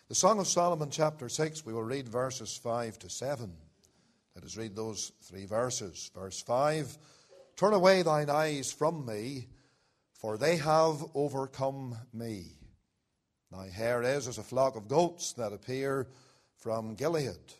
The Song of Solomon, chapter 6, we will read verses 5 to 7. Let us read those three verses. Verse 5, "Turn away thine eyes from me, for they have overcome me. Thy hair is as a flock of goats that appear from Gilead.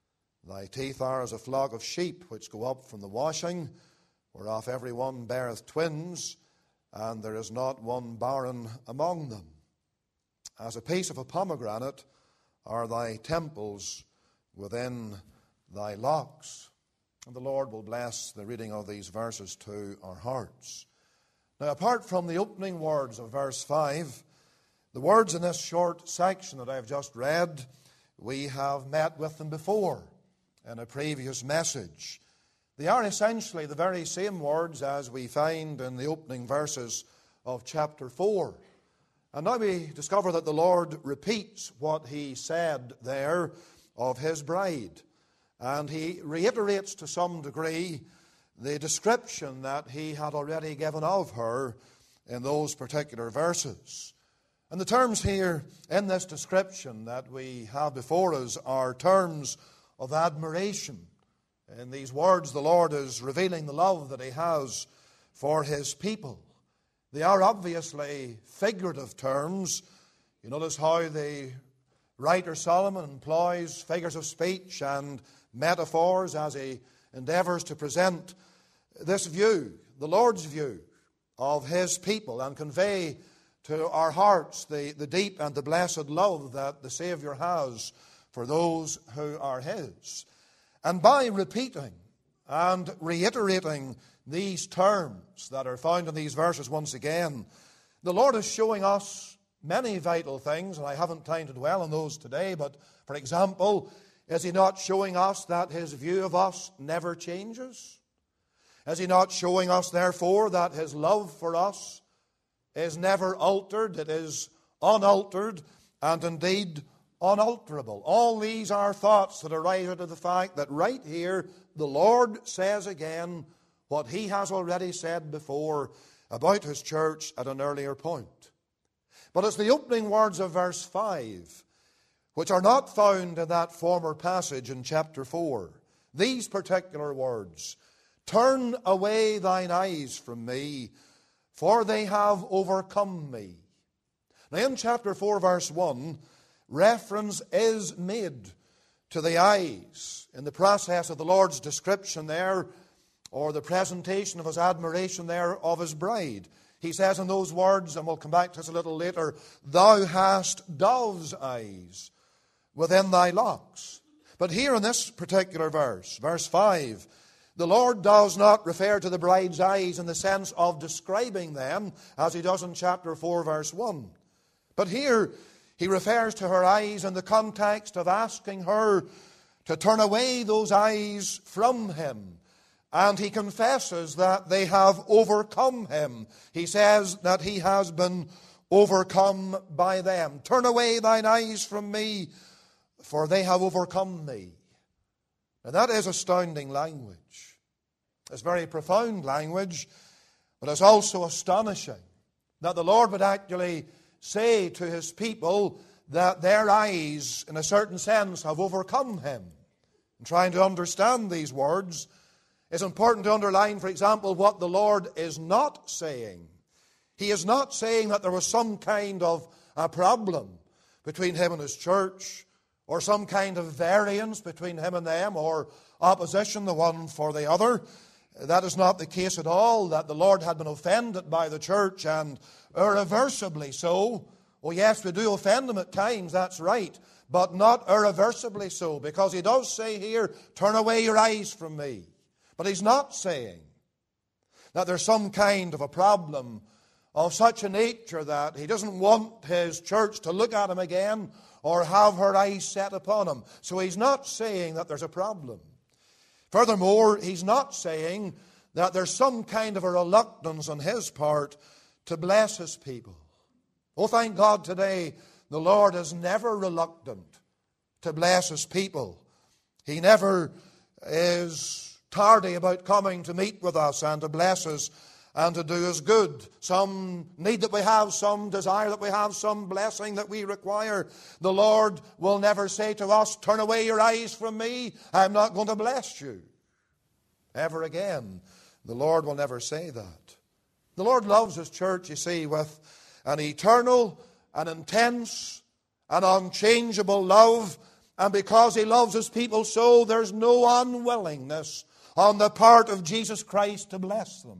Thy teeth are as a flock of sheep which go up from the washing, whereof every one beareth twins, and there is not one barren among them. As a piece of a pomegranate are thy temples within thy locks." And the Lord will bless the reading of these verses to our hearts. Now, apart from the opening words of verse 5, the words in this short section that I have just read, we have met with them before in a previous message. They are essentially the very same words as we find in the opening verses of chapter 4. And now we discover that the Lord repeats what he said there of his bride. And he reiterates to some degree the description that he had already given of her in those particular verses. And the terms here in this description that we have before us are terms of admiration. In these words, the Lord is revealing the love that he has for his people. They are obviously figurative terms. You notice how the writer Solomon employs figures of speech and metaphors as he endeavors to present this view, the Lord's view of his people, and convey to our hearts the deep and the blessed love that the Savior has for those who are his. And by repeating and reiterating these terms that are found in these verses once again, the Lord is showing us many vital things, and I haven't time to dwell on those today, but for example, is he not showing us that his view of us never changes? Is he not showing us, therefore, that his love for us is never altered? It is unaltered and indeed unalterable. All these are thoughts that arise out of the fact that right here the Lord says again what he has already said before about his church at an earlier point. But it's the opening words of verse 5, which are not found in that former passage in chapter 4. These particular words, "Turn away thine eyes from me, for they have overcome me." Now in chapter 4, verse 1, reference is made to the eyes in the process of the Lord's description there, or the presentation of his admiration there of his bride. He says in those words, and we'll come back to this a little later, "Thou hast dove's eyes within thy locks." But here in this particular verse, verse 5, the Lord does not refer to the bride's eyes in the sense of describing them, as he does in chapter 4, verse 1. But here he refers to her eyes in the context of asking her to turn away those eyes from him. And he confesses that they have overcome him. He says that he has been overcome by them. "Turn away thine eyes from me, for they have overcome me." Now that is astounding language. It's very profound language, but it's also astonishing that the Lord would actually say to his people that their eyes, in a certain sense, have overcome him. In trying to understand these words, it's important to underline, for example, what the Lord is not saying. He is not saying that there was some kind of a problem between him and his church, or some kind of variance between him and them, or opposition the one for the other. That is not the case at all, that the Lord had been offended by the church, and irreversibly so. Oh yes, we do offend him at times, that's right, but not irreversibly so, because he does say here, "Turn away your eyes from me." But he's not saying that there's some kind of a problem of such a nature that he doesn't want his church to look at him again or have her eyes set upon him. So he's not saying that there's a problem. Furthermore, he's not saying that there's some kind of a reluctance on his part to bless his people. Oh, thank God today the Lord is never reluctant to bless his people. He never is tardy about coming to meet with us and to bless us and to do us good. Some need that we have, some desire that we have, some blessing that we require. The Lord will never say to us, turn away your eyes from me, I'm not going to bless you. Ever again. The Lord will never say that. The Lord loves His church, you see, with an eternal, an intense, an unchangeable love. And because He loves His people so, there's no unwillingness on the part of Jesus Christ to bless them.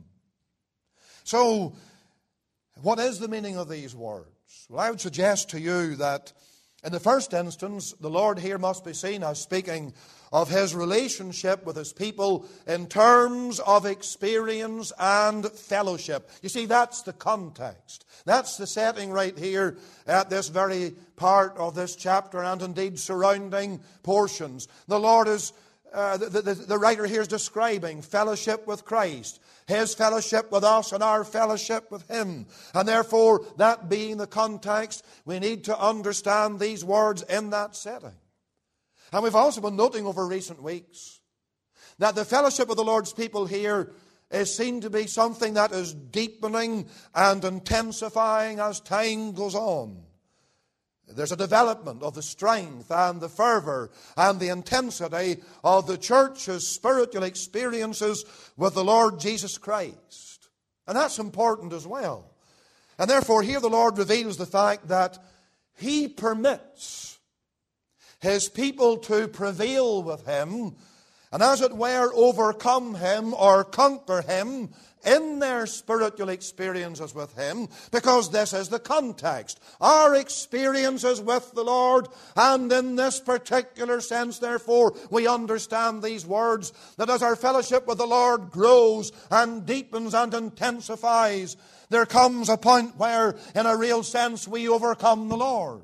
So, what is the meaning of these words? Well, I would suggest to you that in the first instance, the Lord here must be seen as speaking of His relationship with His people in terms of experience and fellowship. You see, that's the context. That's the setting right here at this very part of this chapter and indeed surrounding portions. The Lord is, the writer here is describing fellowship with Christ. His fellowship with us and our fellowship with Him. And therefore, that being the context, we need to understand these words in that setting. And we've also been noting over recent weeks that the fellowship of the Lord's people here is seen to be something that is deepening and intensifying as time goes on. There's a development of the strength and the fervor and the intensity of the church's spiritual experiences with the Lord Jesus Christ. And that's important as well. And therefore here the Lord reveals the fact that He permits His people to prevail with Him and as it were overcome Him or conquer Him in their spiritual experiences with Him, because this is the context. Our experiences with the Lord, and in this particular sense, therefore, we understand these words, that as our fellowship with the Lord grows and deepens and intensifies, there comes a point where, in a real sense, we overcome the Lord.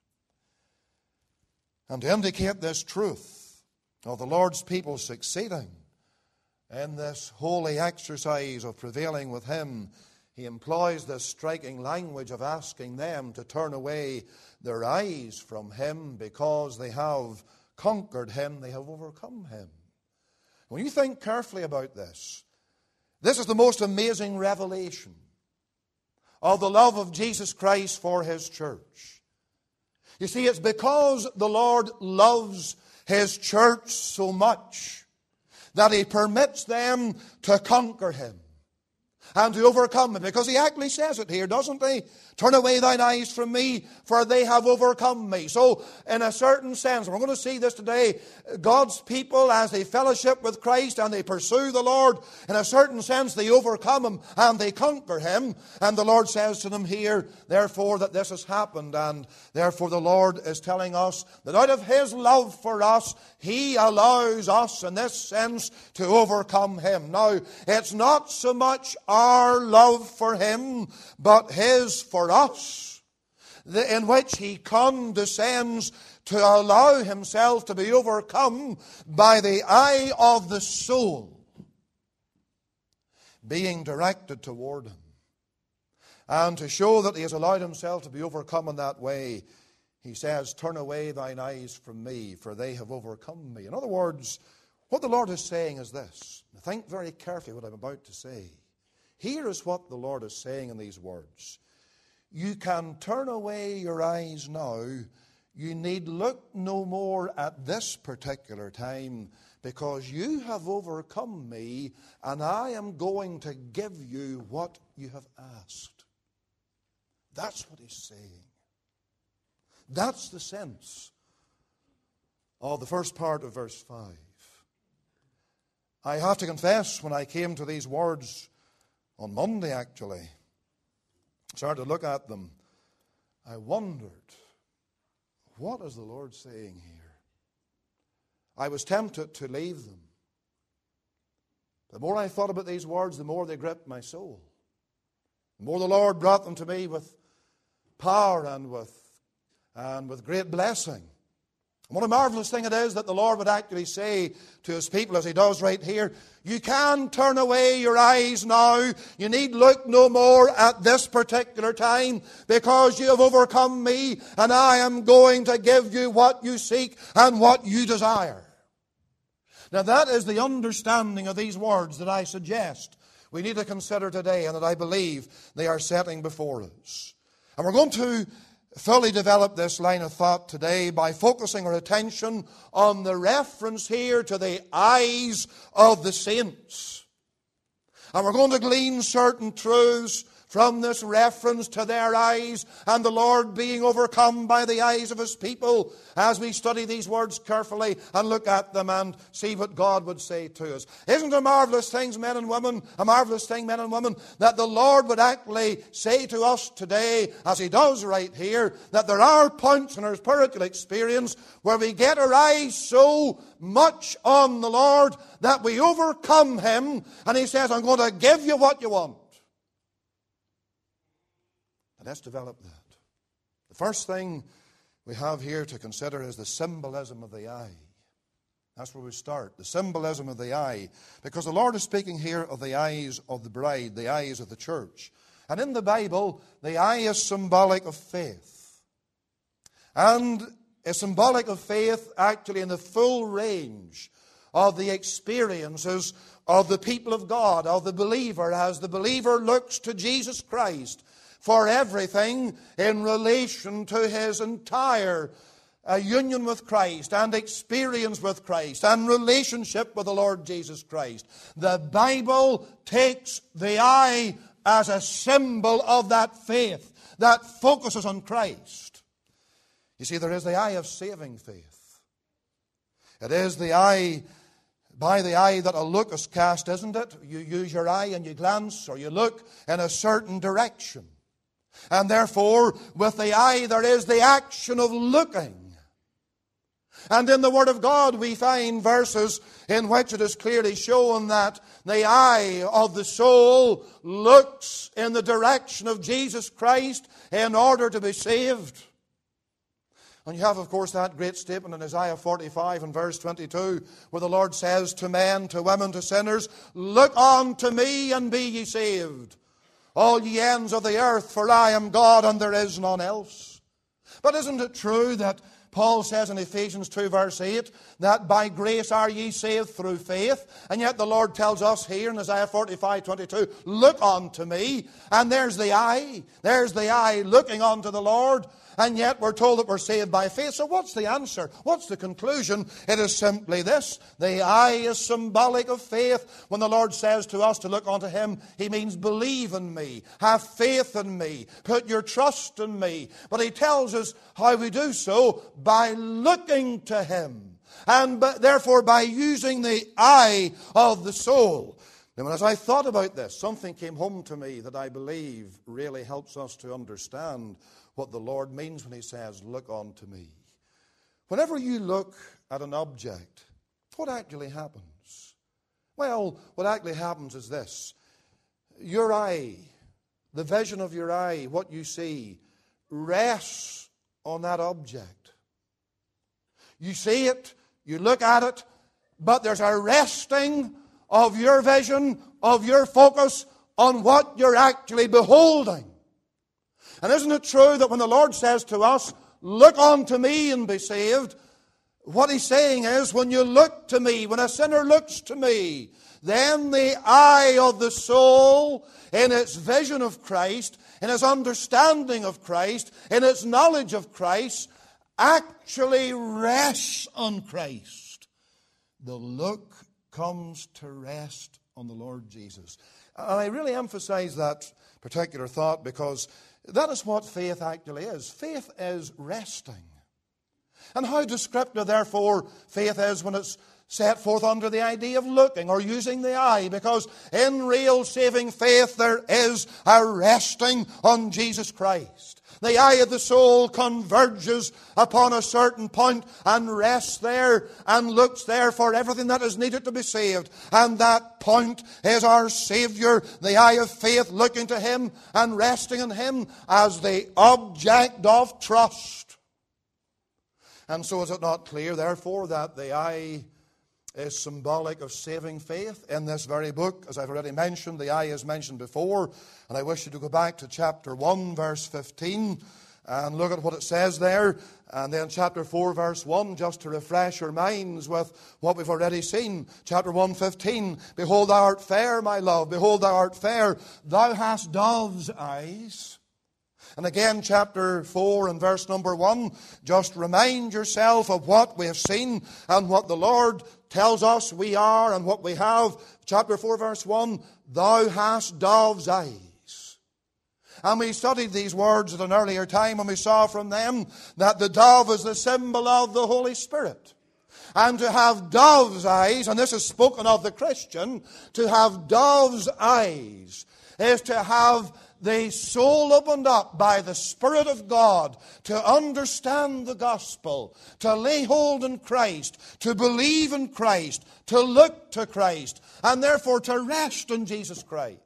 And to indicate this truth of the Lord's people succeeding in this holy exercise of prevailing with Him, He employs this striking language of asking them to turn away their eyes from Him because they have conquered Him, they have overcome Him. When you think carefully about this, this is the most amazing revelation of the love of Jesus Christ for His church. You see, it's because the Lord loves His church so much that He permits them to conquer Him and to overcome Him. Because He actually says it here, doesn't He? Turn away thine eyes from me, for they have overcome me. So, in a certain sense, we're going to see this today, God's people, as they fellowship with Christ and they pursue the Lord, in a certain sense, they overcome Him and they conquer Him. And the Lord says to them here, therefore, that this has happened. And therefore, the Lord is telling us that out of His love for us, He allows us, in this sense, to overcome Him. Now, it's not so much our love for Him, but His for us, in which He condescends to allow Himself to be overcome by the eye of the soul being directed toward Him. And to show that He has allowed Himself to be overcome in that way, He says, turn away thine eyes from me, for they have overcome me. In other words, what the Lord is saying is this. Think very carefully what I'm about to say. Here is what the Lord is saying in these words. You can turn away your eyes now. You need look no more at this particular time, because you have overcome me, and I am going to give you what you have asked. That's what He's saying. That's the sense of the first part of verse 5. I have to confess, when I came to these words on Monday, actually, started to look at them, I wondered, what is the Lord saying here? I was tempted to leave them. The more I thought about these words, the more they gripped my soul. The more the Lord brought them to me with power and with great blessing. And what a marvelous thing it is that the Lord would actually say to His people, as He does right here, you can turn away your eyes now. You need look no more at this particular time, because you have overcome me, and I am going to give you what you seek and what you desire. Now that is the understanding of these words that I suggest we need to consider today, and that I believe they are setting before us. And we're going to fully develop this line of thought today by focusing our attention on the reference here to the eyes of the saints. And we're going to glean certain truths from this reference to their eyes and the Lord being overcome by the eyes of His people as we study these words carefully and look at them and see what God would say to us. Isn't it a marvelous thing, men and women, that the Lord would actually say to us today, as He does right here, that there are points in our spiritual experience where we get our eyes so much on the Lord that we overcome Him, and He says, I'm going to give you what you want. Let's develop that. The first thing we have here to consider is the symbolism of the eye. That's where we start. The symbolism of the eye. Because the Lord is speaking here of the eyes of the bride, the eyes of the church. And in the Bible, the eye is symbolic of faith. And is symbolic of faith actually in the full range of the experiences of the people of God, of the believer, as the believer looks to Jesus Christ for everything in relation to his entire union with Christ and experience with Christ and relationship with the Lord Jesus Christ. The Bible takes the eye as a symbol of that faith that focuses on Christ. You see, there is the eye of saving faith. It is the eye, by the eye that a look is cast, isn't it? You use your eye and you glance or you look in a certain direction. And therefore, with the eye, there is the action of looking. And in the Word of God, we find verses in which it is clearly shown that the eye of the soul looks in the direction of Jesus Christ in order to be saved. And you have, of course, that great statement in Isaiah 45 and verse 22, where the Lord says to men, to women, to sinners, look on to me and be ye saved, all ye ends of the earth, for I am God and there is none else. But isn't it true that Paul says in Ephesians 2 verse 8 that by grace are ye saved through faith? And yet the Lord tells us here in Isaiah 45:22, look unto me. And there's the eye looking unto the Lord. And yet we're told that we're saved by faith. So what's the answer? What's the conclusion? It is simply this. The eye is symbolic of faith. When the Lord says to us to look unto Him, He means believe in me, have faith in me, put your trust in me. But He tells us how we do so by looking to Him. And therefore by using the eye of the soul. Now, as I thought about this, something came home to me that I believe really helps us to understand what the Lord means when He says, look unto me. Whenever you look at an object, what actually happens? Well, what actually happens is this. Your eye, the vision of your eye, what you see, rests on that object. You see it, you look at it, but there's a resting of your vision, of your focus on what you're actually beholding. And isn't it true that when the Lord says to us, look unto me and be saved, what He's saying is, when you look to me, when a sinner looks to me, then the eye of the soul, in its vision of Christ, in its understanding of Christ, in its knowledge of Christ, actually rests on Christ. The look comes to rest on the Lord Jesus. And I really emphasize that particular thought because that is what faith actually is. Faith is resting. And how descriptive, therefore, faith is when it's set forth under the idea of looking or using the eye. Because in real saving faith, there is a resting on Jesus Christ. The eye of the soul converges upon a certain point and rests there and looks there for everything that is needed to be saved. And that point is our Savior, the eye of faith, looking to Him and resting in Him as the object of trust. And so is it not clear, therefore, that the eye is symbolic of saving faith? In this very book, as I've already mentioned, the eye is mentioned before. And I wish you to go back to chapter 1, verse 15. And look at what it says there. And then chapter 4, verse 1, just to refresh our minds with what we've already seen. Chapter 1:15, behold, thou art fair, my love. Behold, thou art fair. Thou hast dove's eyes. And again, chapter 4 and verse number 1, just remind yourself of what we have seen and what the Lord tells us we are and what we have. Chapter 4, verse 1, thou hast dove's eyes. And we studied these words at an earlier time, and we saw from them that the dove is the symbol of the Holy Spirit. And to have dove's eyes, and this is spoken of the Christian, to have dove's eyes is to have the soul opened up by the Spirit of God to understand the gospel, to lay hold on Christ, to believe in Christ, to look to Christ, and therefore to rest in Jesus Christ.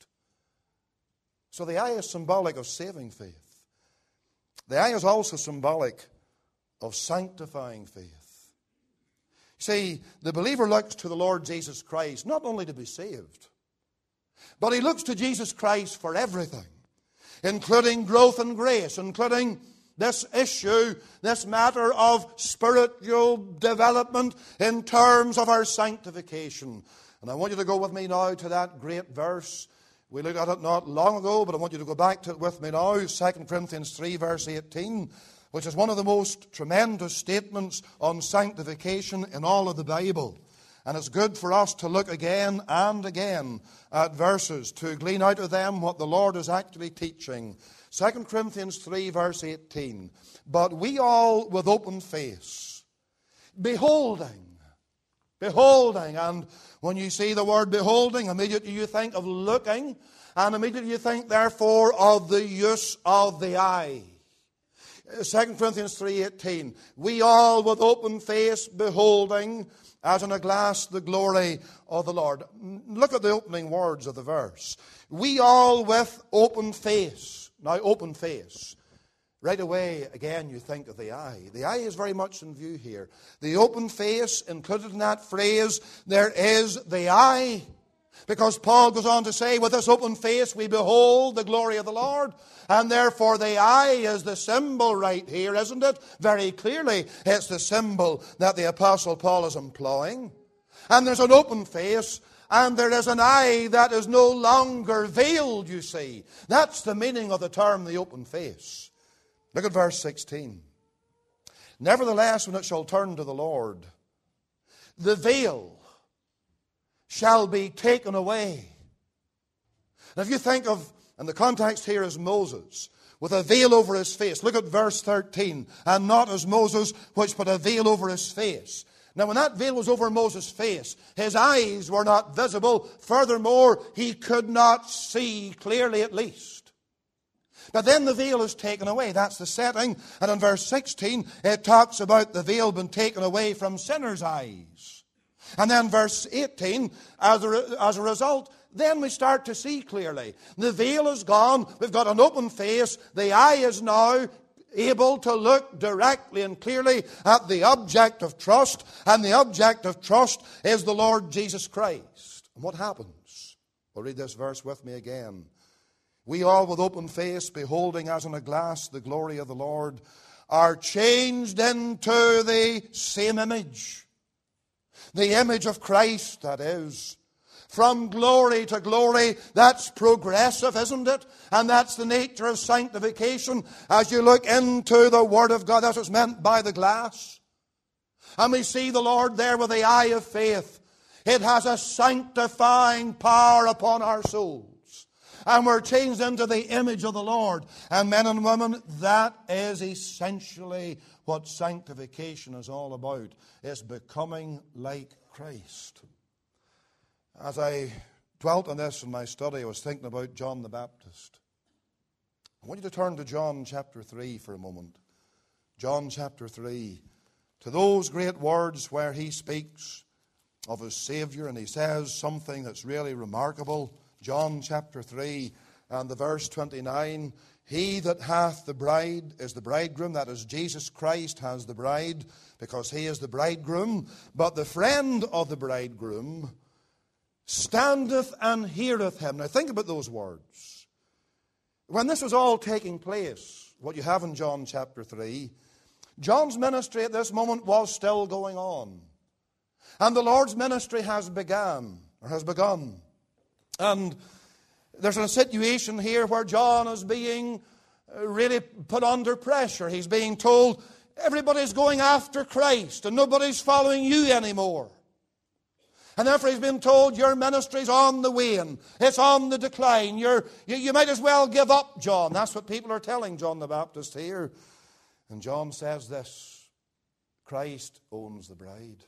So the eye is symbolic of saving faith. The eye is also symbolic of sanctifying faith. See, the believer looks to the Lord Jesus Christ not only to be saved, but he looks to Jesus Christ for everything, including growth and grace, including this issue, this matter of spiritual development in terms of our sanctification. And I want you to go with me now to that great verse. We looked at it not long ago, but I want you to go back to it with me now. 2 Corinthians 3, verse 18, which is one of the most tremendous statements on sanctification in all of the Bible. And it's good for us to look again and again at verses to glean out of them what the Lord is actually teaching. 2 Corinthians 3, verse 18. But we all with open face, beholding. And when you see the word beholding, immediately you think of looking, and immediately you think, therefore, of the use of the eye. 2 Corinthians 3:18. We all with open face, beholding, as in a glass, the glory of the Lord. Look at the opening words of the verse. We all with open face. Now, open face. Right away, again, you think of the eye. The eye is very much in view here. The open face, included in that phrase, there is the eye. Because Paul goes on to say, with this open face we behold the glory of the Lord. And therefore the eye is the symbol right here, isn't it? Very clearly, it's the symbol that the Apostle Paul is employing. And there's an open face, and there is an eye that is no longer veiled, you see. That's the meaning of the term, the open face. Look at verse 16. Nevertheless, when it shall turn to the Lord, the veil shall be taken away. Now, if you think of, and the context here is Moses, with a veil over his face. Look at verse 13. And not as Moses, which put a veil over his face. Now, when that veil was over Moses' face, his eyes were not visible. Furthermore, he could not see clearly, at least. But then the veil is taken away. That's the setting. And in verse 16, it talks about the veil being taken away from sinners' eyes. And then verse 18, as a result, then we start to see clearly. The veil is gone. We've got an open face. The eye is now able to look directly and clearly at the object of trust. And the object of trust is the Lord Jesus Christ. And what happens? Well, read this verse with me again. We all with open face, beholding as in a glass the glory of the Lord, are changed into the same image. The image of Christ, that is. From glory to glory, that's progressive, isn't it? And that's the nature of sanctification. As you look into the Word of God, that's what's meant by the glass. And we see the Lord there with the eye of faith. It has a sanctifying power upon our souls. And we're changed into the image of the Lord. And men and women, that is essentially what sanctification is all about. It's becoming like Christ. As I dwelt on this in my study, I was thinking about John the Baptist. I want you to turn to John chapter 3 for a moment. John chapter 3. To those great words where he speaks of his Savior, and he says something that's really remarkable. John chapter 3 and the verse 29. He that hath the bride is the bridegroom. That is, Jesus Christ has the bride because he is the bridegroom. But the friend of the bridegroom standeth and heareth him. Now think about those words. When this was all taking place, what you have in John chapter 3, John's ministry at this moment was still going on. And the Lord's ministry has begun. And there's a situation here where John is being really put under pressure. He's being told, everybody's going after Christ and nobody's following you anymore. And therefore he's been told, your ministry's on the wane. It's on the decline. You might as well give up, John. That's what people are telling John the Baptist here. And John says this, Christ owns the bride.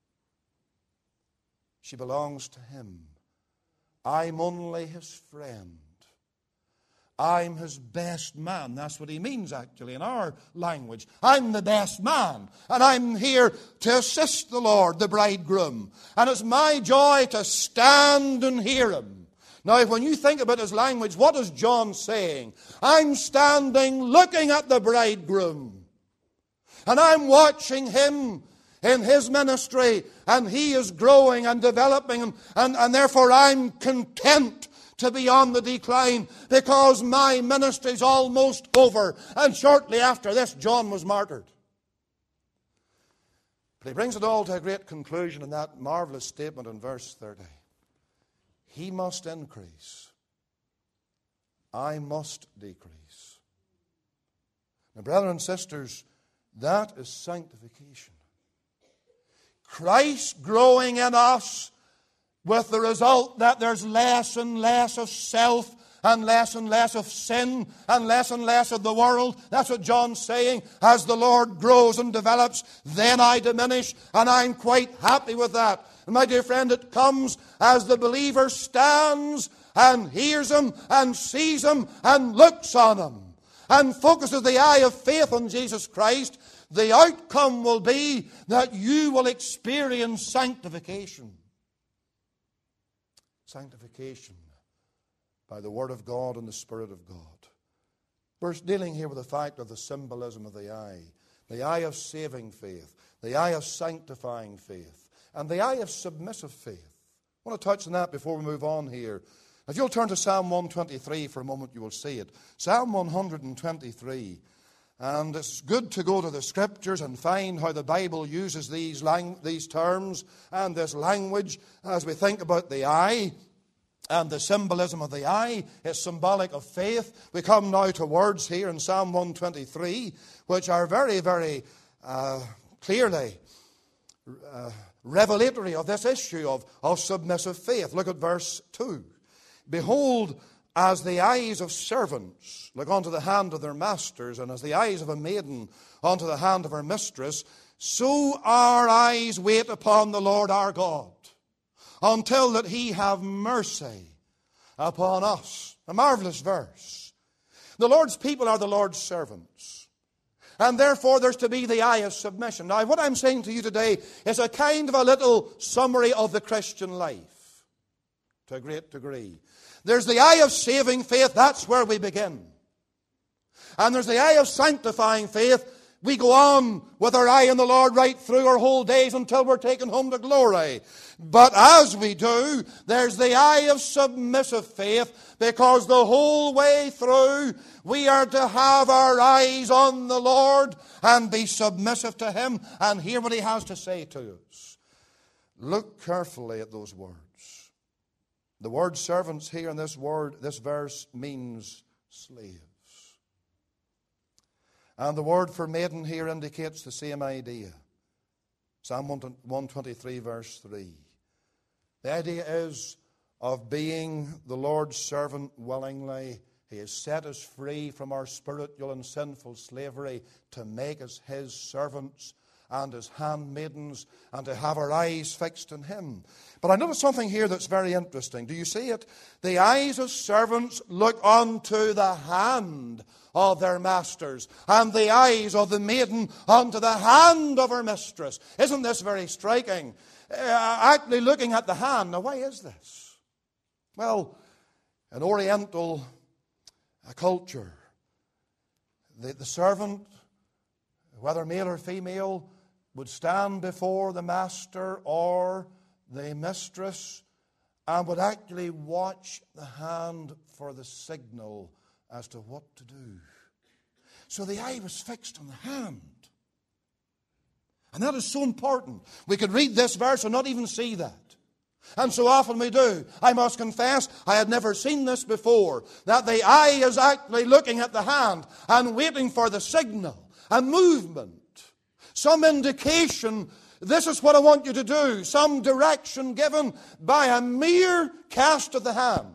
She belongs to him. I'm only his friend. I'm his best man. That's what he means actually in our language. I'm the best man. And I'm here to assist the Lord, the bridegroom. And it's my joy to stand and hear him. Now, when you think about his language, what is John saying? I'm standing looking at the bridegroom. And I'm watching him in his ministry. And he is growing and developing. And therefore I'm content to be on the decline because my ministry's almost over. And shortly after this, John was martyred. But he brings it all to a great conclusion in that marvelous statement in verse 30. He must increase. I must decrease. Now, brothers and sisters, that is sanctification. Christ growing in us, with the result that there's less and less of self and less of sin and less of the world. That's what John's saying. As the Lord grows and develops, then I diminish, and I'm quite happy with that. And my dear friend, it comes as the believer stands and hears him and sees him and looks on him and focuses the eye of faith on Jesus Christ. The outcome will be that you will experience sanctification. Sanctification by the Word of God and the Spirit of God. We're dealing here with the fact of the symbolism of the eye of saving faith, the eye of sanctifying faith, and the eye of submissive faith. I want to touch on that before we move on here. If you'll turn to Psalm 123 for a moment, you will see it. Psalm 123. And it's good to go to the Scriptures and find how the Bible uses these terms and this language as we think about the eye and the symbolism of the eye. It's symbolic of faith. We come now to words here in Psalm 123 which are very, very clearly revelatory of this issue of submissive faith. Look at verse 2. Behold, as the eyes of servants look unto the hand of their masters, and as the eyes of a maiden unto the hand of her mistress, so our eyes wait upon the Lord our God, until that he have mercy upon us. A marvelous verse. The Lord's people are the Lord's servants. And therefore there's to be the eye of submission. Now, what I'm saying to you today is a kind of a little summary of the Christian life, to a great degree. There's the eye of saving faith. That's where we begin. And there's the eye of sanctifying faith. We go on with our eye on the Lord right through our whole days until we're taken home to glory. But as we do, there's the eye of submissive faith, because the whole way through we are to have our eyes on the Lord and be submissive to him and hear what he has to say to us. Look carefully at those words. The word servants here in this verse means slaves. And the word for maiden here indicates the same idea. Psalm 123 verse 3. The idea is of being the Lord's servant willingly. He has set us free from our spiritual and sinful slavery to make us his servants and his handmaidens, and to have our eyes fixed on him. But I notice something here that's very interesting. Do you see it? The eyes of servants look unto the hand of their masters, and the eyes of the maiden unto the hand of her mistress. Isn't this very striking? Actually looking at the hand. Now, why is this? Well, in Oriental culture, the servant, whether male or female, would stand before the master or the mistress and would actually watch the hand for the signal as to what to do. So the eye was fixed on the hand. And that is so important. We could read this verse and not even see that. And so often we do. I must confess, I had never seen this before. That the eye is actually looking at the hand and waiting for the signal, a movement, some indication, this is what I want you to do, some direction given by a mere cast of the hand.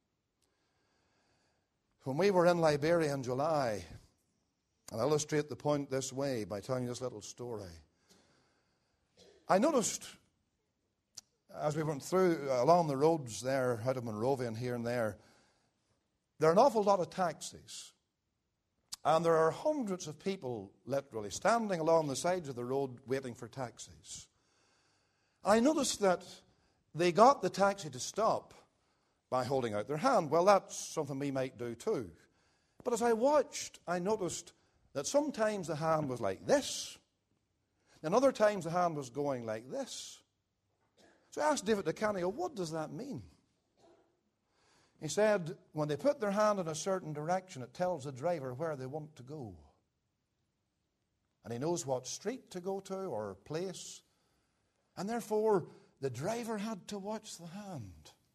When we were in Liberia in July, and I'll illustrate the point this way by telling you this little story. I noticed, as we went through along the roads there, out of Monrovia and here and there are an awful lot of taxis. And there are hundreds of people, literally, standing along the sides of the road waiting for taxis. I noticed that they got the taxi to stop by holding out their hand. Well, that's something we might do too. But as I watched, I noticed that sometimes the hand was like this, and other times the hand was going like this. So I asked David DeCanio, what does that mean? He said, when they put their hand in a certain direction, it tells the driver where they want to go. And he knows what street to go to or place. And therefore, the driver had to watch the hand.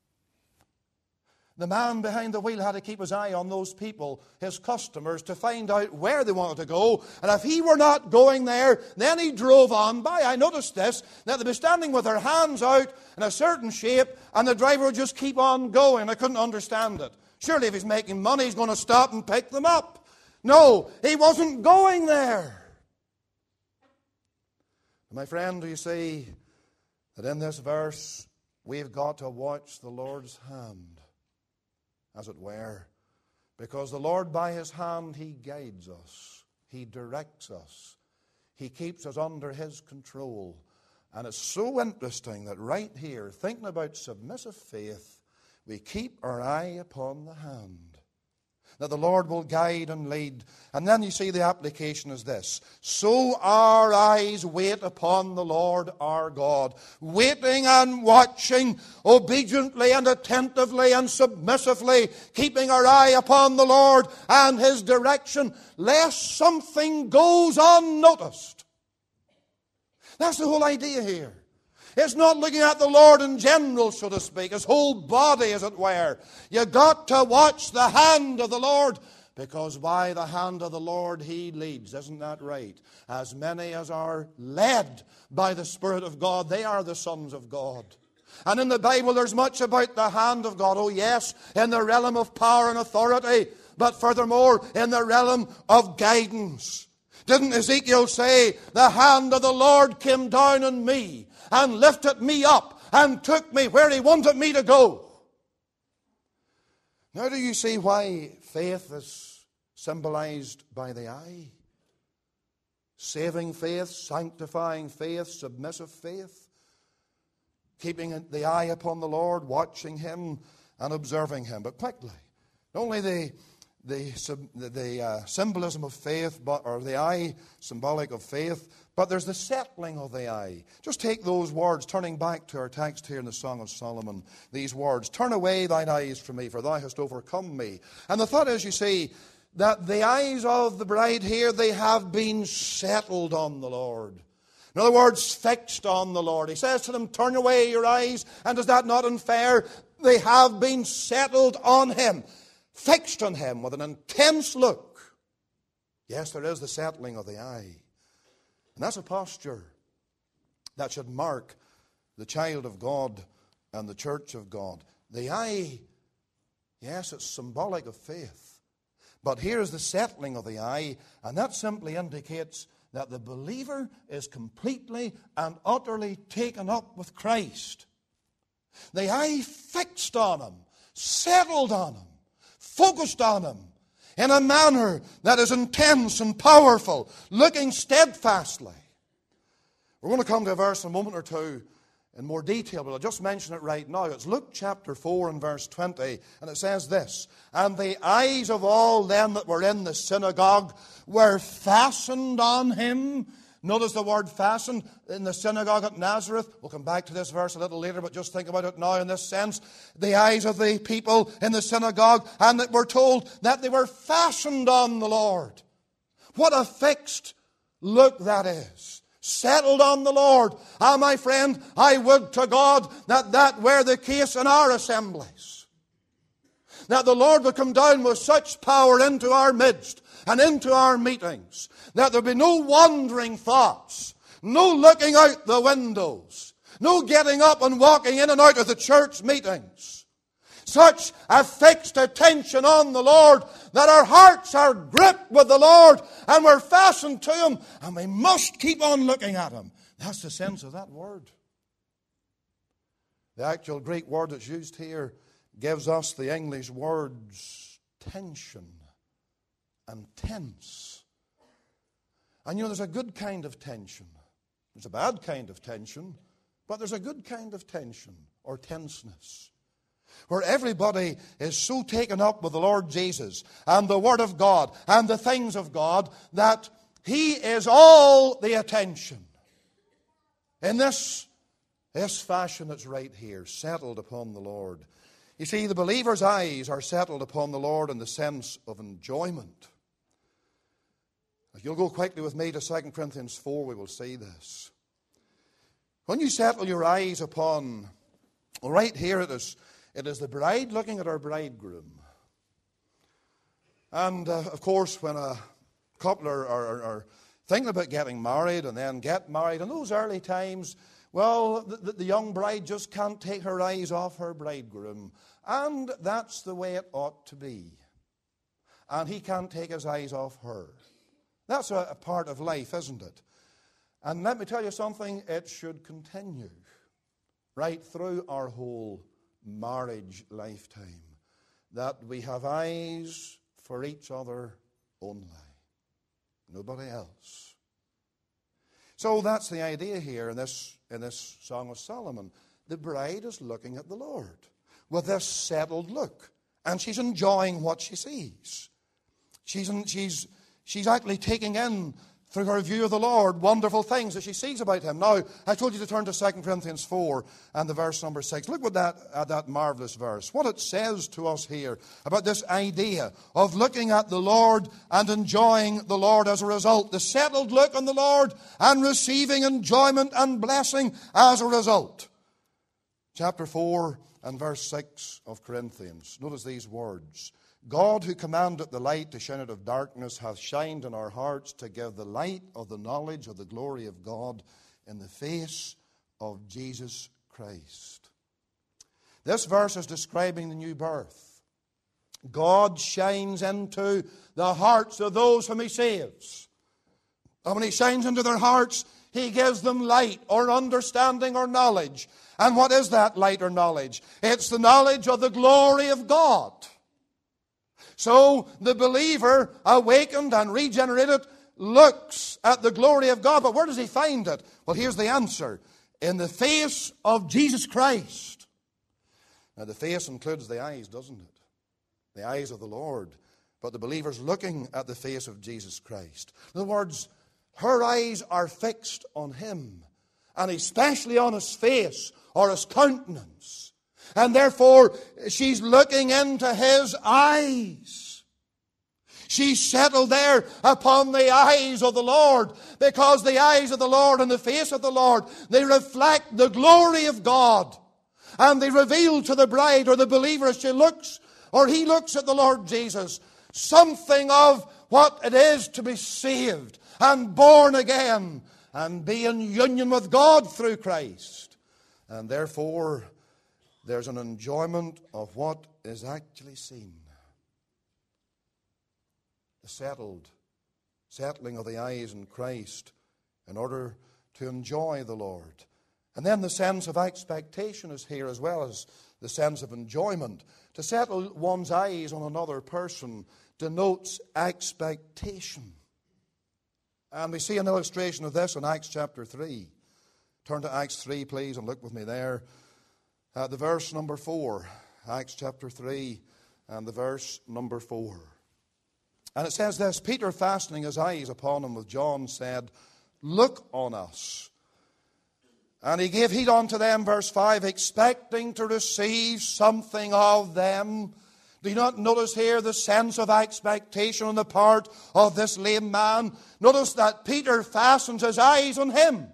The man behind the wheel had to keep his eye on those people, his customers, to find out where they wanted to go. And if he were not going there, then he drove on by. I noticed this, that they'd be standing with their hands out in a certain shape, and the driver would just keep on going. I couldn't understand it. Surely if he's making money, he's going to stop and pick them up. No, he wasn't going there. My friend, do you see that in this verse, we've got to watch the Lord's hand, as it were, because the Lord, by His hand, He guides us, He directs us, He keeps us under His control. And it's so interesting that right here, thinking about submissive faith, we keep our eye upon the hand, that the Lord will guide and lead. And then you see the application is this: so our eyes wait upon the Lord our God, waiting and watching obediently and attentively and submissively, keeping our eye upon the Lord and His direction, lest something goes unnoticed. That's the whole idea here. It's not looking at the Lord in general, so to speak, His whole body, as it were. You've got to watch the hand of the Lord, because by the hand of the Lord He leads. Isn't that right? As many as are led by the Spirit of God, they are the sons of God. And in the Bible there's much about the hand of God. Oh yes, in the realm of power and authority, but furthermore in the realm of guidance. Didn't Ezekiel say, the hand of the Lord came down on me and lifted me up and took me where He wanted me to go? Now do you see why faith is symbolized by the eye? Saving faith, sanctifying faith, submissive faith. Keeping the eye upon the Lord, watching Him and observing Him. But quickly, not only the symbolism of faith, or the eye symbolic of faith, but there's the settling of the eye. Just take those words, turning back to our text here in the Song of Solomon, these words: turn away thine eyes from me, for thou hast overcome me. And the thought is, you see, that the eyes of the bride here, they have been settled on the Lord. In other words, fixed on the Lord. He says to them, turn away your eyes, and is that not unfair? They have been settled on Him, fixed on Him with an intense look. Yes, there is the settling of the eye. And that's a posture that should mark the child of God and the church of God. The eye, yes, it's symbolic of faith. But here's the settling of the eye, and that simply indicates that the believer is completely and utterly taken up with Christ. The eye fixed on Him, settled on Him, focused on Him in a manner that is intense and powerful, looking steadfastly. We're going to come to a verse in a moment or two in more detail, but I'll just mention it right now. It's Luke chapter 4 and verse 20, and it says this: and the eyes of all them that were in the synagogue were fastened on Him. Notice the word fastened in the synagogue at Nazareth. We'll come back to this verse a little later, but just think about it now in this sense. The eyes of the people in the synagogue, and that we're told that they were fastened on the Lord. What a fixed look that is. Settled on the Lord. Ah, my friend, I would to God that were the case in our assemblies. That the Lord would come down with such power into our midst and into our meetings, that there be no wandering thoughts, no looking out the windows, no getting up and walking in and out of the church meetings. Such a fixed attention on the Lord that our hearts are gripped with the Lord and we're fastened to Him and we must keep on looking at Him. That's the sense of that word. The actual Greek word that's used here gives us the English words tension and tense. And there's a good kind of tension. There's a bad kind of tension, but there's a good kind of tension or tenseness, where everybody is so taken up with the Lord Jesus and the Word of God and the things of God that He is all the attention. In this fashion that's right here, settled upon the Lord. You see, the believer's eyes are settled upon the Lord in the sense of enjoyment. If you'll go quickly with me to 2 Corinthians 4, we will see this. When you settle your eyes upon, well, right here it is the bride looking at her bridegroom. And, of course, when a couple are thinking about getting married and then get married, in those early times, well, the young bride just can't take her eyes off her bridegroom. And that's the way it ought to be. And he can't take his eyes off her. That's a part of life, isn't it? And let me tell you something, it should continue right through our whole marriage lifetime, that we have eyes for each other only, nobody else. So that's the idea here in this Song of Solomon. The bride is looking at the Lord with this settled look, and she's enjoying what she sees. She's actually taking in, through her view of the Lord, wonderful things that she sees about Him. Now, I told you to turn to 2 Corinthians 4 and the verse number 6. Look at that marvelous verse. What it says to us here about this idea of looking at the Lord and enjoying the Lord as a result. The settled look on the Lord and receiving enjoyment and blessing as a result. Chapter 4 and verse 6 of Corinthians. Notice these words. God, who commanded the light to shine out of darkness, hath shined in our hearts to give the light of the knowledge of the glory of God in the face of Jesus Christ. This verse is describing the new birth. God shines into the hearts of those whom He saves. And when He shines into their hearts, He gives them light or understanding or knowledge. And what is that light or knowledge? It's the knowledge of the glory of God. So the believer, awakened and regenerated, looks at the glory of God. But where does he find it? Well, here's the answer. In the face of Jesus Christ. Now, the face includes the eyes, doesn't it? The eyes of the Lord. But the believer's looking at the face of Jesus Christ. In other words, her eyes are fixed on Him. And especially on His face or His countenance. And therefore, she's looking into His eyes. She's settled there upon the eyes of the Lord, because the eyes of the Lord and the face of the Lord, they reflect the glory of God. And they reveal to the bride or the believer as she looks, or he looks at the Lord Jesus, something of what it is to be saved and born again and be in union with God through Christ. And therefore, there's an enjoyment of what is actually seen. The settling of the eyes in Christ in order to enjoy the Lord. And then the sense of expectation is here as well as the sense of enjoyment. To settle one's eyes on another person denotes expectation. And we see an illustration of this in Acts chapter 3. Turn to Acts 3, please, and look with me there. The verse number 4, Acts chapter 3 and the verse number 4. And it says this, Peter, fastening his eyes upon him with John, said, Look on us. And he gave heed unto them, verse 5, expecting to receive something of them. Do you not notice here the sense of expectation on the part of this lame man? Notice that Peter fastens his eyes on him.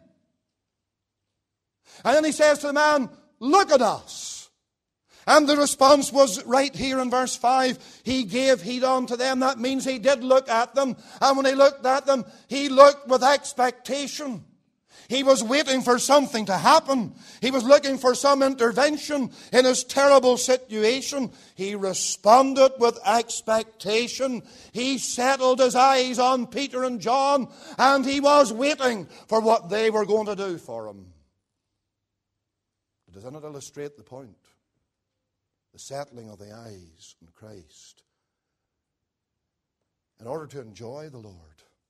And then he says to the man, look at us. And the response was right here in verse 5. He gave heed unto them. That means he did look at them. And when he looked at them, he looked with expectation. He was waiting for something to happen. He was looking for some intervention in his terrible situation. He responded with expectation. He settled his eyes on Peter and John, and he was waiting for what they were going to do for him. Does that not illustrate the point? The settling of the eyes on Christ. In order to enjoy the Lord.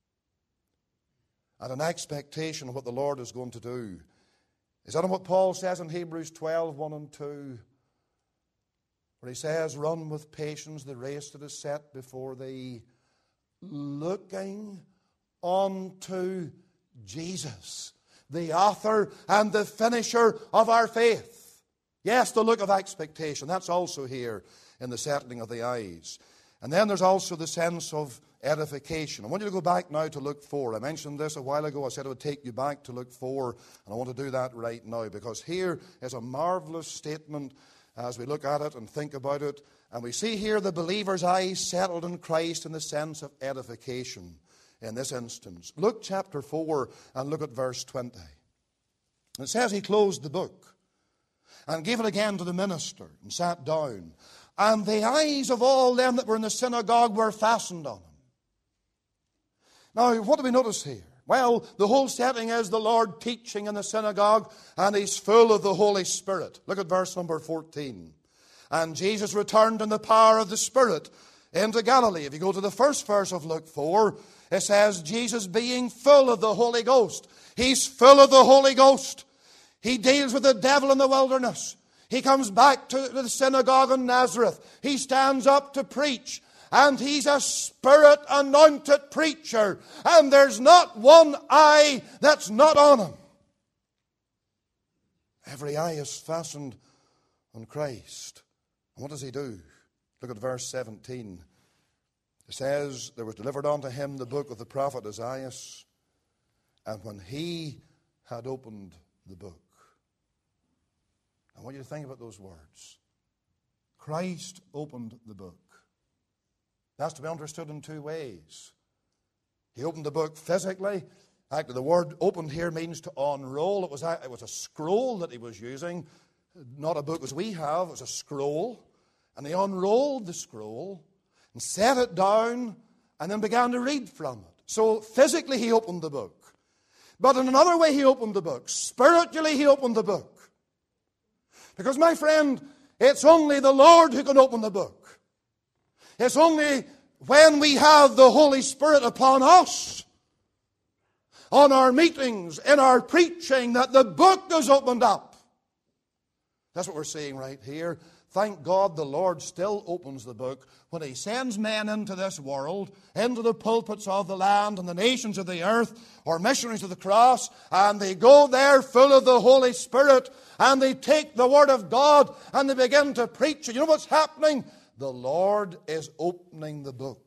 And an expectation of what the Lord is going to do. Is that what Paul says in Hebrews 12, 1 and 2? Where he says, run with patience the race that is set before thee, looking unto Jesus, the author and the finisher of our faith. Yes, the look of expectation. That's also here in the settling of the eyes. And then there's also the sense of edification. I want you to go back now to Luke 4. I mentioned this a while ago. I said I would take you back to Luke 4, and I want to do that right now, because here is a marvelous statement as we look at it and think about it. And we see here the believer's eyes settled in Christ in the sense of edification in this instance. Luke chapter 4 and look at verse 20. It says he closed the book and gave it again to the minister and sat down. And the eyes of all them that were in the synagogue were fastened on him. Now, what do we notice here? Well, the whole setting is the Lord teaching in the synagogue, and he's full of the Holy Spirit. Look at verse number 14. And Jesus returned in the power of the Spirit into Galilee. If you go to the first verse of Luke 4, it says, Jesus being full of the Holy Ghost. He's full of the Holy Ghost. He deals with the devil in the wilderness. He comes back to the synagogue in Nazareth. He stands up to preach. And he's a Spirit-anointed preacher. And there's not one eye that's not on him. Every eye is fastened on Christ. And what does he do? Look at verse 17. It says, there was delivered unto him the book of the prophet Isaiah. And when he had opened the book. I want you to think about those words. Christ opened the book. That's to be understood in two ways. He opened the book physically. Actually, the word opened here means to unroll. It was a scroll that he was using, not a book as we have. It was a scroll. And he unrolled the scroll and set it down and then began to read from it. So physically he opened the book. But in another way he opened the book. Spiritually he opened the book. Because, my friend, it's only the Lord who can open the book. It's only when we have the Holy Spirit upon us, on our meetings, in our preaching, that the book is opened up. That's what we're seeing right here. Thank God the Lord still opens the book when he sends men into this world, into the pulpits of the land and the nations of the earth, or missionaries of the cross, and they go there full of the Holy Spirit, and they take the Word of God, and they begin to preach. And you know what's happening? The Lord is opening the book.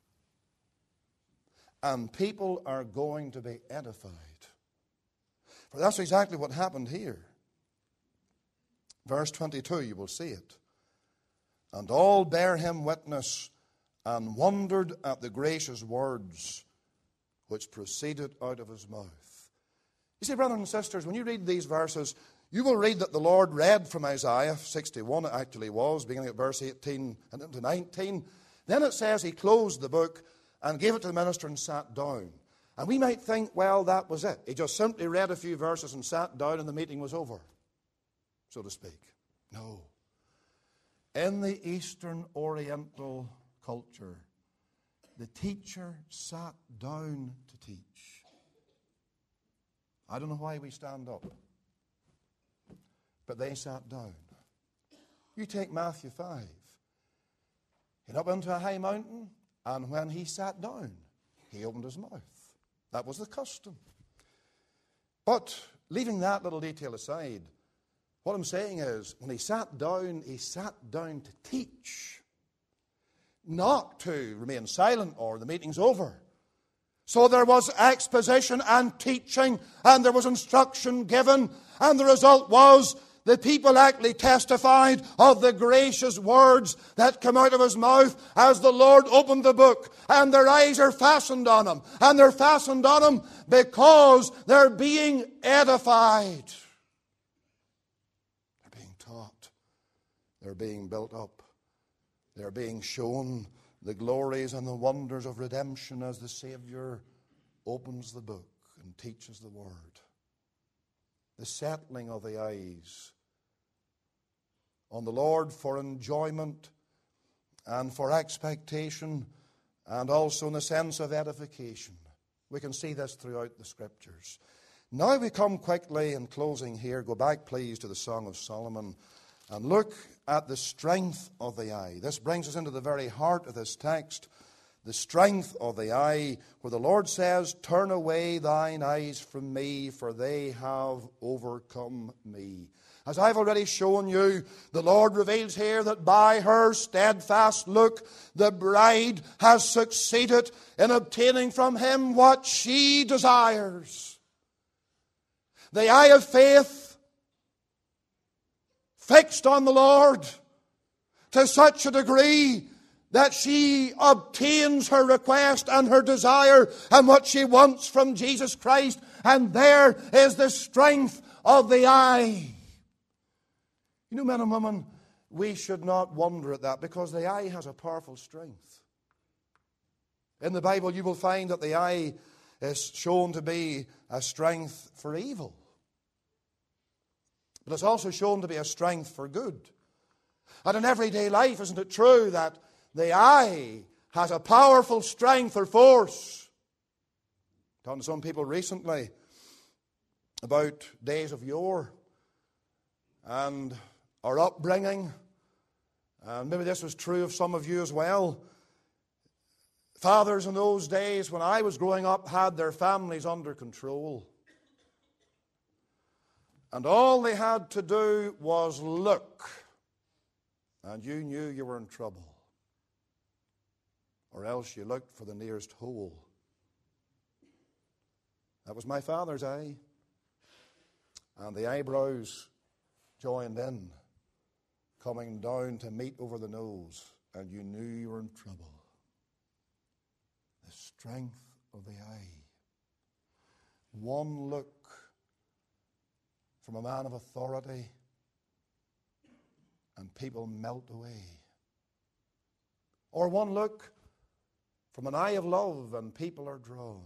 And people are going to be edified. For that's exactly what happened here. Verse 22, you will see it. And all bare him witness and wondered at the gracious words which proceeded out of his mouth. You see, brothers and sisters, when you read these verses, you will read that the Lord read from Isaiah 61, it actually was, beginning at verse 18 and into 19. Then it says he closed the book and gave it to the minister and sat down. And we might think, well, that was it. He just simply read a few verses and sat down and the meeting was over, so to speak. No. In the Eastern Oriental culture, the teacher sat down to teach. I don't know why we stand up. But they sat down. You take Matthew 5. He went up into a high mountain, and when he sat down, he opened his mouth. That was the custom. But leaving that little detail aside, what I'm saying is, when he sat down to teach. not to remain silent or the meeting's over. So there was exposition and teaching, and there was instruction given, and the result was the people actually testified of the gracious words that come out of his mouth as the Lord opened the book, and their eyes are fastened on him, and they're fastened on him because they're being edified. They're being taught. They're being built up. They're being shown the glories and the wonders of redemption as the Savior opens the book and teaches the Word. The settling of the eyes on the Lord for enjoyment and for expectation, and also in the sense of edification. We can see this throughout the Scriptures. Now we come quickly, in closing here, go back please to the Song of Solomon and look at the strength of the eye. This brings us into the very heart of this text, the strength of the eye, where the Lord says, "Turn away thine eyes from me, for they have overcome me." As I've already shown you, the Lord reveals here that by her steadfast look, the bride has succeeded in obtaining from him what she desires. The eye of faith, fixed on the Lord to such a degree that she obtains her request and her desire and what she wants from Jesus Christ. And there is the strength of the eye. You know, men and women, we should not wonder at that, because the eye has a powerful strength. In the Bible, you will find that the eye is shown to be a strength for evil. But it's also shown to be a strength for good. And in everyday life, isn't it true that the eye has a powerful strength or force? Talking to some people recently about days of yore and our upbringing, and maybe this was true of some of you as well. Fathers in those days when I was growing up had their families under control. And all they had to do was look, and you knew you were in trouble. Or else you looked for the nearest hole. That was my father's eye. And the eyebrows joined in, coming down to meet over the nose, and you knew you were in trouble. The strength of the eye. One look from a man of authority, and people melt away. Or one look from an eye of love, and people are drawn.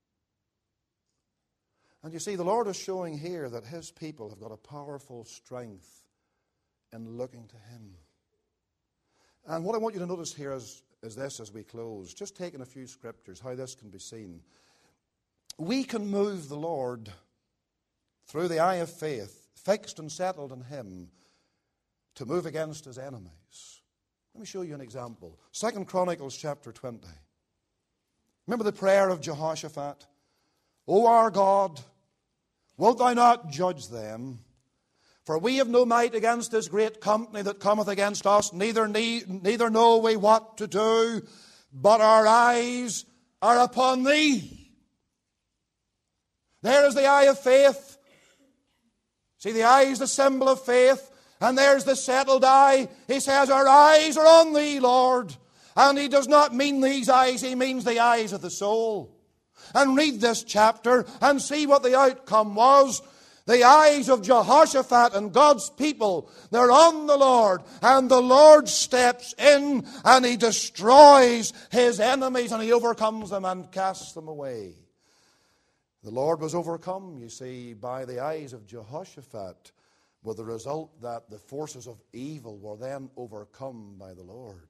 And you see, the Lord is showing here that his people have got a powerful strength in looking to him. And what I want you to notice here is this as we close, just taking a few scriptures, how this can be seen. We can move the Lord through the eye of faith, fixed and settled in him, to move against his enemies. Let me show you an example. 2 Chronicles chapter 20. Remember the prayer of Jehoshaphat? O our God, wilt thou not judge them? For we have no might against this great company that cometh against us, neither know we what to do, but our eyes are upon thee. There is the eye of faith. See, the eye is the symbol of faith, and there's the settled eye. He says, our eyes are on thee, Lord. And he does not mean these eyes, he means the eyes of the soul. And read this chapter and see what the outcome was. The eyes of Jehoshaphat and God's people, they're on the Lord. And the Lord steps in and he destroys his enemies and he overcomes them and casts them away. The Lord was overcome, you see, by the eyes of Jehoshaphat, with the result that the forces of evil were then overcome by the Lord.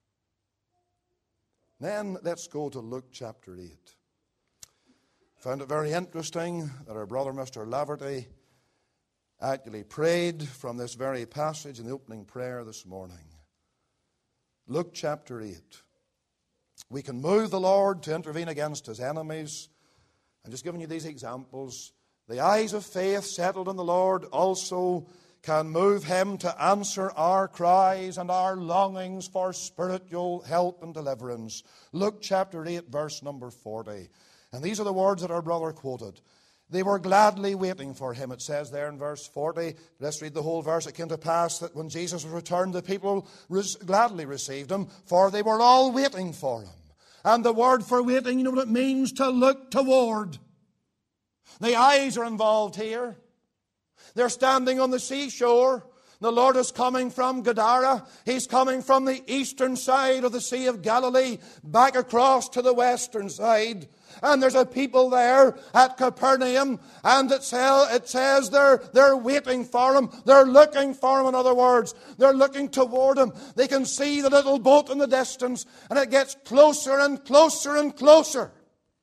Then let's go to Luke chapter 8. Found it very interesting that our brother Mr. Laverty actually prayed from this very passage in the opening prayer this morning. Luke chapter 8. We can move the Lord to intervene against his enemies. I'm just giving you these examples. The eyes of faith settled on the Lord also can move him to answer our cries and our longings for spiritual help and deliverance. Luke chapter 8, verse number 40. And these are the words that our brother quoted. They were gladly waiting for him, it says there in verse 40. Let's read the whole verse. It came to pass that when Jesus was returned, the people gladly received him, for they were all waiting for him. And the word for waiting, you know what it means? To look toward. The eyes are involved here. They're standing on the seashore. The Lord is coming from Gadara. He's coming from the eastern side of the Sea of Galilee back across to the western side. And there's a people there at Capernaum, and it says they're waiting for him. They're looking for him, in other words. They're looking toward him. They can see the little boat in the distance, and it gets closer and closer and closer.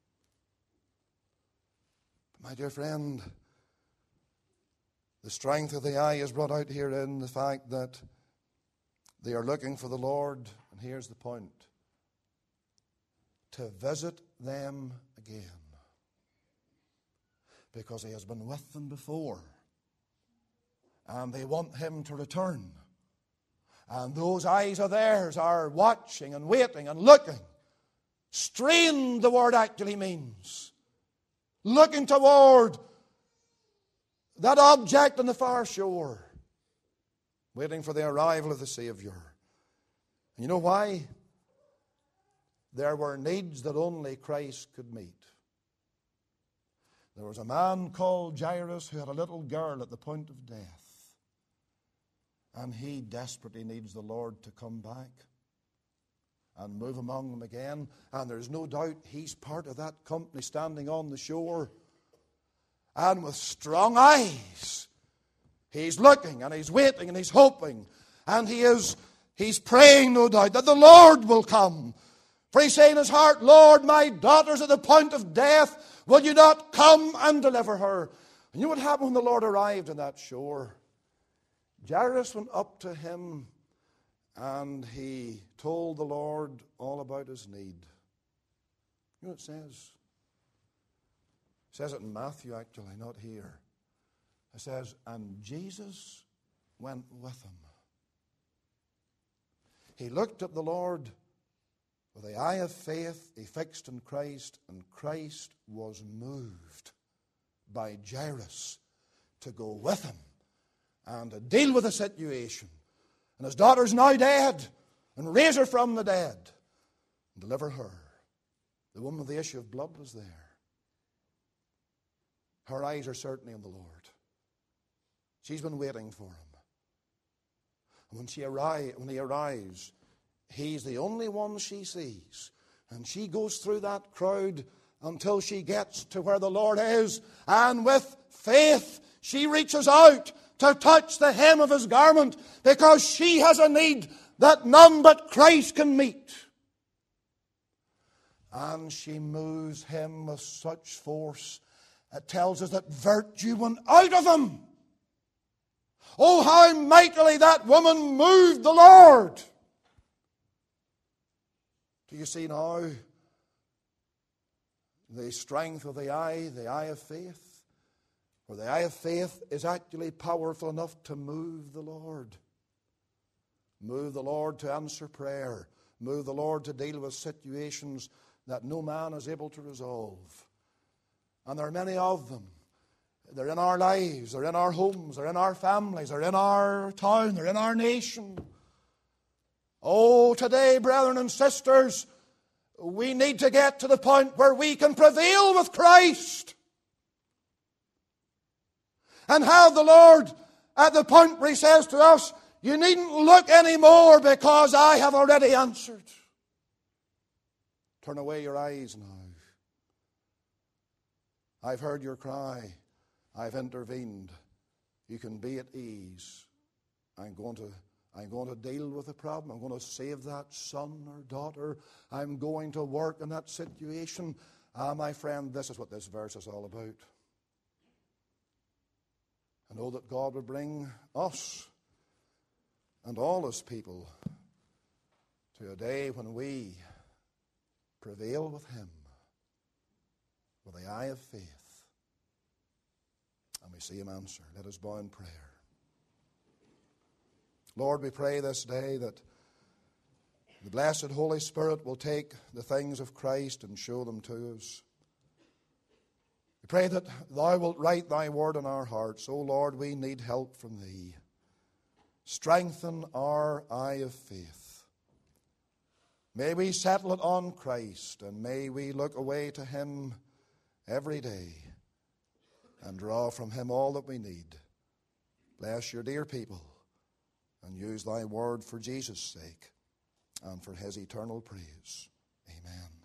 My dear friend, the strength of the eye is brought out here in the fact that they are looking for the Lord, and here's the point: to visit them again. Because he has been with them before. And they want him to return. And those eyes of theirs are watching and waiting and looking. Strained, the word actually means. Looking toward that object on the far shore. Waiting for the arrival of the Savior. And you know why? There were needs that only Christ could meet. There was a man called Jairus who had a little girl at the point of death. And he desperately needs the Lord to come back and move among them again. And there's no doubt he's part of that company standing on the shore. And with strong eyes, he's looking and he's waiting and he's hoping. And he's praying, no doubt, that the Lord will come. For he's saying in his heart, Lord, my daughter's at the point of death. Will you not come and deliver her? And you know what happened when the Lord arrived on that shore? Jairus went up to him and he told the Lord all about his need. You know what it says? It says it in Matthew, actually, not here. It says, and Jesus went with him. He looked at the Lord with the eye of faith. He fixed on Christ, and Christ was moved by Jairus to go with him and to deal with the situation. And his daughter's now dead, and raise her from the dead and deliver her. The woman with the issue of blood was there. Her eyes are certainly on the Lord. She's been waiting for him. And when he arrives, he's the only one she sees. And she goes through that crowd until she gets to where the Lord is. And with faith, she reaches out to touch the hem of his garment, because she has a need that none but Christ can meet. And she moves him with such force. It tells us that virtue went out of him. Oh, how mightily that woman moved the Lord. Do you see now the strength of the eye of faith? For the eye of faith is actually powerful enough to move the Lord. Move the Lord to answer prayer. Move the Lord to deal with situations that no man is able to resolve. And there are many of them. They're in our lives, they're in our homes, they're in our families, they're in our town, they're in our nation. Oh, today, brethren and sisters, we need to get to the point where we can prevail with Christ. And have the Lord at the point where he says to us, you needn't look anymore because I have already answered. Turn away your eyes now. I've heard your cry. I've intervened. You can be at ease. I'm going to deal with the problem. I'm going to save that son or daughter. I'm going to work in that situation. My friend, this is what this verse is all about. I know that God would bring us and all his people to a day when we prevail with him with the eye of faith. And we see him answer. Let us bow in prayer. Lord, we pray this day that the blessed Holy Spirit will take the things of Christ and show them to us. We pray that Thou wilt write Thy word in our hearts. O Lord, we need help from Thee. Strengthen our eye of faith. May we settle it on Christ, and may we look away to Him every day and draw from Him all that we need. Bless your dear people and use Thy word for Jesus' sake and for His eternal praise. Amen.